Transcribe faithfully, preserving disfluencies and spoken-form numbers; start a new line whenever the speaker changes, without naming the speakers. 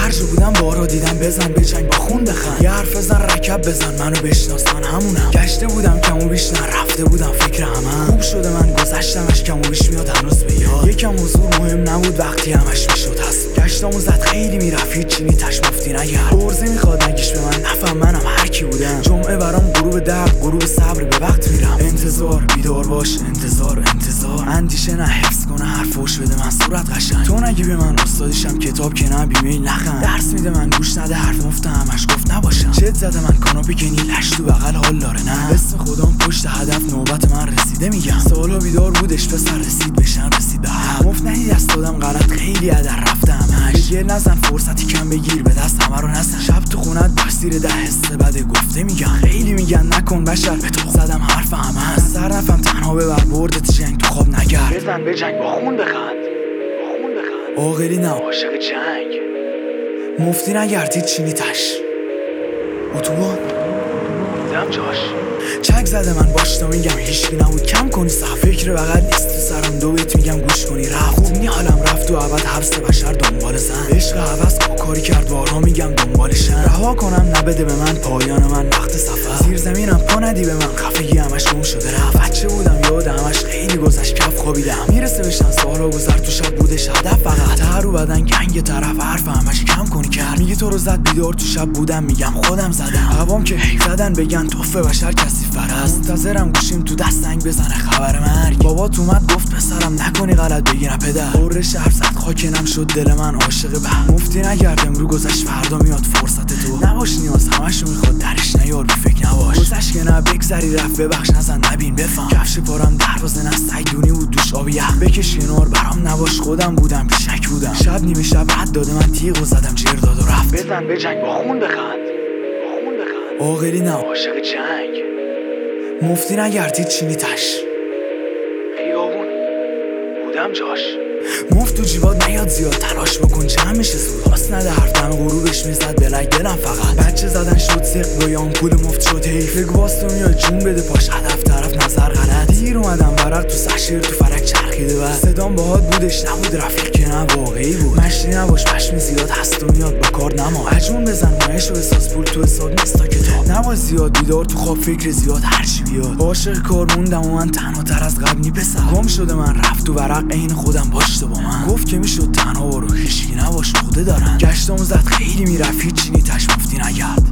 هر جا بودم بارا دیدم بزن بجنگ با خون بخند. یه حرف بزن رکب بزن منو بشناسن همونم. گشته بودم کم و بیش نرفته بودم فکر همم. خوب شده من گذشتمش کم و بیش میاد هنوز به یاد. یکم حضور مهم نبود وقتی همش میشد هست. گشتامو زد خیلی میرفت هیچی نیتش مفتی نگرد. برزه میخواد نگیش به من نفهم منم هرکی بودم. جمعه برام غروب درد غروب صبر به وقت میرم. انتظار بیدار باش انتظار انتظار اندیشه نه حفظ کنه حرفوش بده من صورت قشنگ. تو نگی به من استادیشم کتاب که نه بیمیل نخند. درس میده من گوش نده حرف مفت همش گفت نباشم. چت زده من کاناپی که نیلش تو بغل حال داره نه. اسم خودم پشت هدف نوبت من رسیده میگم. سالا بیدار بودش پسر رسید بشن رسید به هم. مفت ندی دست دادم غلط خیلی ادر رفتم هش. بگیر نزن فرصتی کم بگیر به دست همه رو نزن. شب تو خونت باش زیر ده حسه بده گفته میگم. خیلی میگن نکن بشر به تو زدم حرف همه هست. سر نفهم تنها ببر بردت جنگ تو خواب نگرد. بزن بجنگ با خون بخند با خون بخند. عاقلی نه عاشق جنگ. مفتی نگردید چینی تش اتوبان بودم جاش. چک زده من باش تا میگم هیچکی نبود کم کنی صح. فکر بغل نیست تو سرم دو بیت میگم گوش کنی رفت. خوب نی حالم رفت و ابد حبس بشر دنبال زن. عشق عوض با کاری کرد بارها میگم دنبالشم. رها کنم نبده به من پایان من وقت سفر. زیر زمینم پا ندی به من خفگی همش گم شده رفت. بچه بودم یاد همش خیلی گذشت کف خوابیدم. میرسه بشن سالا گذر تو شب بودش هدف فقط. تر رو بدن گنگ طرف حرف همش کم کنی کرد. میگه تو رو زد بیدار تو شب بودم میگم خودم زدم. هوام که حیف زدن بگن توفه بشر کسی فرست. منتظرم گوشیم تو دست زنگ بزنه خبر مرگ. بابات اومد گفت پسرم نکنی غلط بگیره پدر. قرش حرف زد خاکنم شد دل من عاشق به. مفتی نگردم رو گذشت فردا میاد فرصت تو. نباش نیاز همشو میخواد درش نیار بی فکر نباش. گذشت که نه بگذری رفت ببخش نزن نبین بفهم. کفش پارم دروازه نه سگدونی بود دوش آبی یخ. بکش کنار برام نباش خودم بودم پیشک بودم. شب نیمه شب حد داده من تیغ و زدم جر داد و رفت. بزن بجنگ با خون بخند با خون بخند. عاقلی نه عاشق جنگ. مفتی نگردید چینی تش خیابون بودم جاش. مفت تو جیبات نیاد زیاد تلاش بکن جمع میشه زود. پاس نده حرف دم غروبش میزد بلک دلم فقط. بچه زدن شد سق روی آمپول مفت شد حیف. بگو باز تو میاد جون بده پاش هدف طرف نظر غلط. دیر اومدم ورق تو سشیر تو فرک چرخیده و صدام باهات بودش نبود رفیق که نه واقعی بود. مشتی نباش پشمی زیاد هست و میاد با کار نما. عجون بزن مایش و احساس پول تو حساب نیست تا کتاب. نباش زیاد بیدار تو خواب فکر زیاد هرچی بیاد. عاشق کار موندم و من تنها تر از قبل نی پسر. گم شده من رفت و ورق عین خودم باش تو با من. گفت که میشد تنها برو هیچکی نباش عقده دارن. گشتامو زد خیلی میرفت هیچی نیتش مفتی نگرد.